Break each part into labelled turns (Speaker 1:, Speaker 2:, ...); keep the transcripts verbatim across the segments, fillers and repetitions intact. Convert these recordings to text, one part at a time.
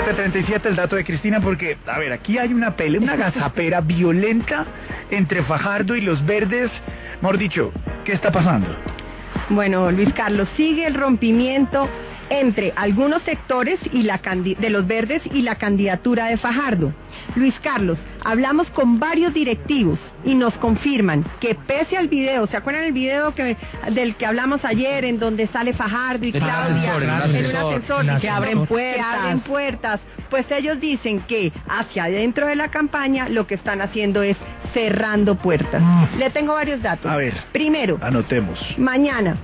Speaker 1: siete treinta y siete, el dato de Cristina, porque, a ver, aquí hay una pelea, una gazapera violenta entre Fajardo y los verdes. Mejor dicho, ¿qué está pasando?
Speaker 2: Bueno, Luis Carlos, sigue el rompimiento entre algunos sectores y la candi- de los verdes y la candidatura de Fajardo. Luis Carlos, hablamos con varios directivos y nos confirman que pese al video, ¿se acuerdan el video que del que hablamos ayer en donde sale Fajardo y
Speaker 1: En
Speaker 2: Claudia
Speaker 1: un ascensor, en un
Speaker 2: en un
Speaker 1: ascensor,
Speaker 2: ascensor
Speaker 1: en un
Speaker 2: que
Speaker 1: ascensor.
Speaker 2: abren puertas, que abren puertas? Pues ellos dicen que hacia adentro de la campaña lo que están haciendo es cerrando puertas.
Speaker 1: Mm.
Speaker 2: Le tengo varios datos.
Speaker 1: A ver,
Speaker 2: primero,
Speaker 1: anotemos.
Speaker 2: mañana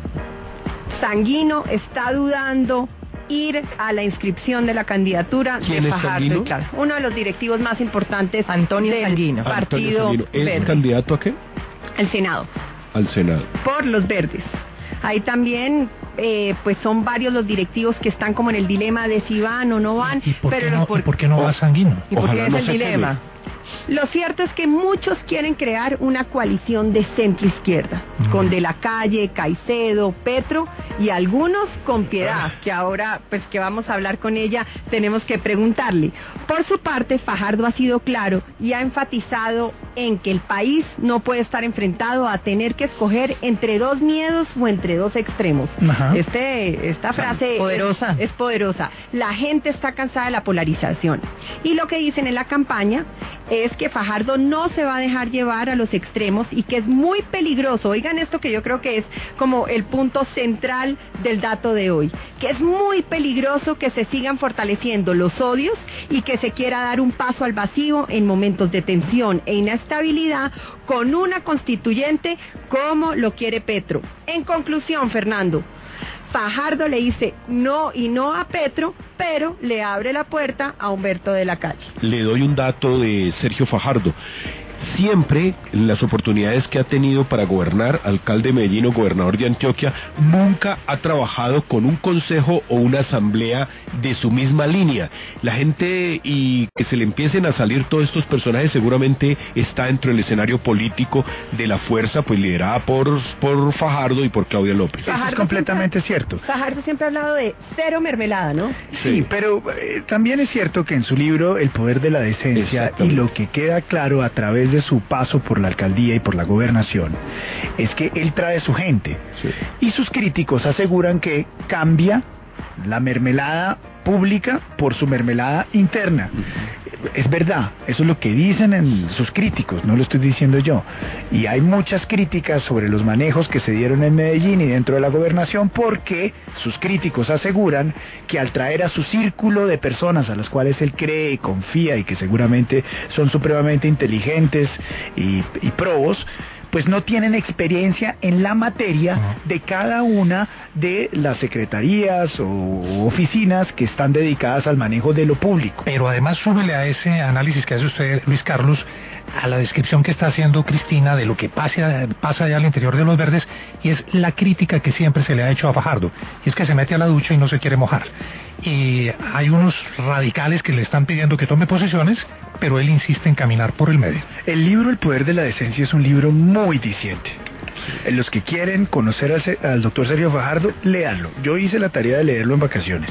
Speaker 2: Sanguino está dudando ir a la inscripción de la candidatura
Speaker 3: ¿Quién
Speaker 2: de
Speaker 3: es
Speaker 2: Fajardo
Speaker 3: Sanguino?
Speaker 2: y Claudia. Uno de los directivos más importantes,
Speaker 4: Antonio
Speaker 2: del
Speaker 4: Sanguino.
Speaker 2: Partido
Speaker 3: Antonio Sanguino. ¿Es
Speaker 2: Verde,
Speaker 3: candidato a qué?
Speaker 2: al Senado,
Speaker 3: Al Senado.
Speaker 2: por los verdes. Ahí también, eh, pues son varios los directivos que están como en el dilema de si van o no van.
Speaker 5: ¿Y por,
Speaker 2: pero
Speaker 5: qué,
Speaker 2: los
Speaker 5: no,
Speaker 2: por-
Speaker 5: ¿y por qué no va Sanguino?
Speaker 2: ¿Y por qué
Speaker 3: Ojalá
Speaker 2: es
Speaker 3: no
Speaker 2: el
Speaker 3: se
Speaker 2: dilema? Lo cierto es que muchos quieren crear una coalición de centro-izquierda,
Speaker 5: Mm.
Speaker 2: con De la Calle, Caicedo, Petro y algunos con Piedad, que ahora, pues que vamos a hablar con ella, tenemos que preguntarle. Por su parte, Fajardo ha sido claro y ha enfatizado en que el país no puede estar enfrentado a tener que escoger entre dos miedos o entre dos extremos.
Speaker 1: Ajá.
Speaker 2: Este, esta frase
Speaker 4: Poderosa.
Speaker 2: Es, es poderosa. La gente está cansada de la polarización. Y lo que dicen en la campaña es que Fajardo no se va a dejar llevar a los extremos y que es muy peligroso. Oigan esto que yo creo que es como el punto central del dato de hoy, que es muy peligroso que se sigan fortaleciendo los odios y que se quiera dar un paso al vacío en momentos de tensión e inestabilidad con una constituyente como lo quiere Petro. En conclusión, Fernando, Fajardo le dice no y no a Petro, pero le abre la puerta a Humberto de la Calle.
Speaker 3: Le doy un dato de Sergio Fajardo. Siempre, en las oportunidades que ha tenido para gobernar, alcalde de Medellín o gobernador de Antioquia, nunca ha trabajado con un consejo o una asamblea de su misma línea. La gente, y que se le empiecen a salir todos estos personajes, seguramente está dentro del escenario político de la fuerza, pues liderada por, por Fajardo y por Claudia López.
Speaker 1: Eso es completamente cierto.
Speaker 2: Fajardo siempre ha hablado de cero mermelada, ¿no?
Speaker 1: Sí, pero eh, también es cierto que en su libro El poder de la decencia, y
Speaker 3: Exactamente.
Speaker 1: lo que queda claro a través de su paso por la alcaldía y por la gobernación, es que él trae su gente.
Speaker 3: Sí.
Speaker 1: Y sus críticos aseguran que cambia la mermelada pública por su mermelada interna. Es verdad, eso es lo que dicen en sus críticos, no lo estoy diciendo yo. Y hay muchas críticas sobre los manejos que se dieron en Medellín y dentro de la gobernación, porque sus críticos aseguran que al traer a su círculo de personas a las cuales él cree y confía y que seguramente son supremamente inteligentes y, y probos, pues no tienen experiencia en la materia de cada una de las secretarías o oficinas que están dedicadas al manejo de lo público.
Speaker 5: Pero además súbele a ese análisis que hace usted, Luis Carlos, a la descripción que está haciendo Cristina de lo que pasa, pasa allá al interior de los verdes, y es la crítica que siempre se le ha hecho a Fajardo, y es que se mete a la ducha y no se quiere mojar. Y hay unos radicales que le están pidiendo que tome posiciones, pero él insiste en caminar por el medio.
Speaker 1: El libro El poder de la decencia es un libro muy diciente. Los que quieren conocer al, al doctor Sergio Fajardo, léanlo. Yo hice la tarea de leerlo en vacaciones.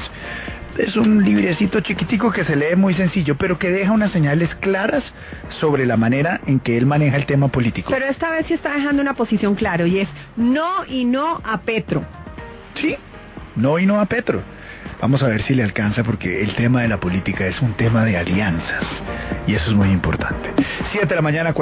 Speaker 1: Es un librecito chiquitico que se lee muy sencillo, pero que deja unas señales claras sobre la manera en que él maneja el tema político.
Speaker 2: Pero esta vez sí está dejando una posición clara y es no y no a Petro.
Speaker 1: Sí, no y no a Petro. Vamos a ver si le alcanza, porque el tema de la política es un tema de alianzas y eso es muy importante. Siete de la mañana.